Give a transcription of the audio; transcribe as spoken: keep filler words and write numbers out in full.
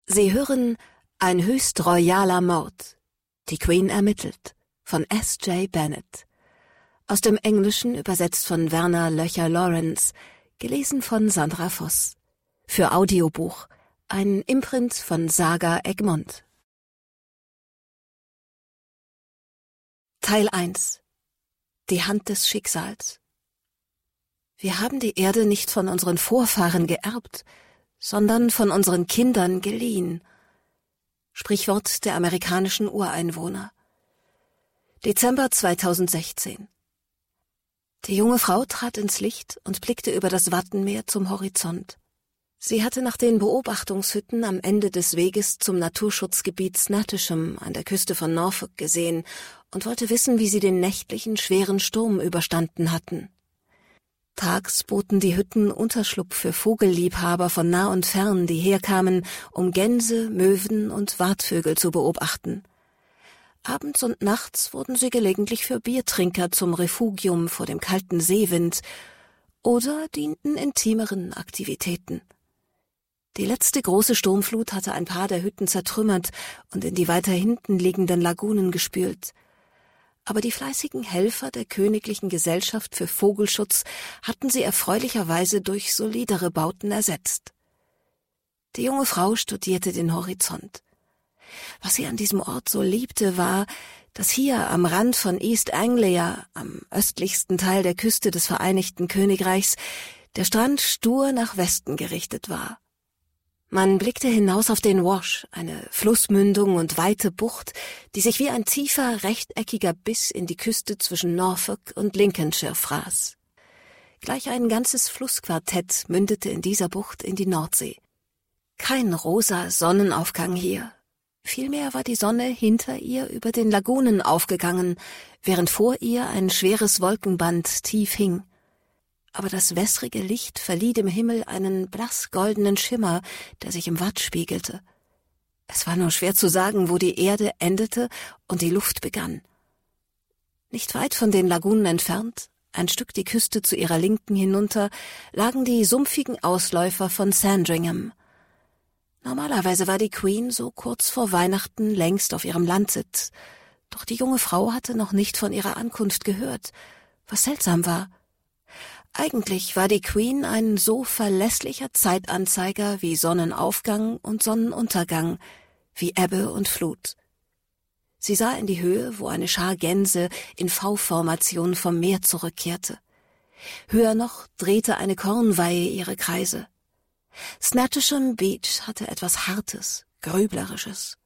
Sie hören Ein höchst royaler Mord. Die Queen ermittelt von S J Bennett. Aus dem Englischen übersetzt von Werner Löcher-Lawrence, gelesen von Sandra Voss. Für Audiobuch, ein Imprint von Saga Egmont. Teil eins. Die Hand des Schicksals. Wir haben die Erde nicht von unseren Vorfahren geerbt, sondern von unseren Kindern geliehen. Sprichwort der amerikanischen Ureinwohner. Dezember zweitausendsechzehn. Die junge Frau trat ins Licht und blickte über das Wattenmeer zum Horizont. Sie hatte nach den Beobachtungshütten am Ende des Weges zum Naturschutzgebiet Snattisham an der Küste von Norfolk gesehen und wollte wissen, wie sie den nächtlichen, schweren Sturm überstanden hatten. Tags boten die Hütten Unterschlupf für Vogelliebhaber von nah und fern, die herkamen, um Gänse, Möwen und Wartvögel zu beobachten. Abends und nachts wurden sie gelegentlich für Biertrinker zum Refugium vor dem kalten Seewind oder dienten intimeren Aktivitäten. Die letzte große Sturmflut hatte ein paar der Hütten zertrümmert und in die weiter hinten liegenden Lagunen gespült. Aber die fleißigen Helfer der Königlichen Gesellschaft für Vogelschutz hatten sie erfreulicherweise durch solidere Bauten ersetzt. Die junge Frau studierte den Horizont. Was sie an diesem Ort so liebte, war, dass hier am Rand von East Anglia, am östlichsten Teil der Küste des Vereinigten Königreichs, der Strand stur nach Westen gerichtet war. Man blickte hinaus auf den Wash, eine Flussmündung und weite Bucht, die sich wie ein tiefer, rechteckiger Biss in die Küste zwischen Norfolk und Lincolnshire fraß. Gleich ein ganzes Flussquartett mündete in dieser Bucht in die Nordsee. Kein rosa Sonnenaufgang hier. Vielmehr war die Sonne hinter ihr über den Lagunen aufgegangen, während vor ihr ein schweres Wolkenband tief hing. Aber das wässrige Licht verlieh dem Himmel einen blassgoldenen Schimmer, der sich im Watt spiegelte. Es war nur schwer zu sagen, wo die Erde endete und die Luft begann. Nicht weit von den Lagunen entfernt, ein Stück die Küste zu ihrer Linken hinunter, lagen die sumpfigen Ausläufer von Sandringham. Normalerweise war die Queen so kurz vor Weihnachten längst auf ihrem Landsitz, doch die junge Frau hatte noch nicht von ihrer Ankunft gehört, was seltsam war. Eigentlich war die Queen ein so verlässlicher Zeitanzeiger wie Sonnenaufgang und Sonnenuntergang, wie Ebbe und Flut. Sie sah in die Höhe, wo eine Schar Gänse in V-Formation vom Meer zurückkehrte. Höher noch drehte eine Kornweihe ihre Kreise. Snattisham Beach hatte etwas Hartes, Grüblerisches.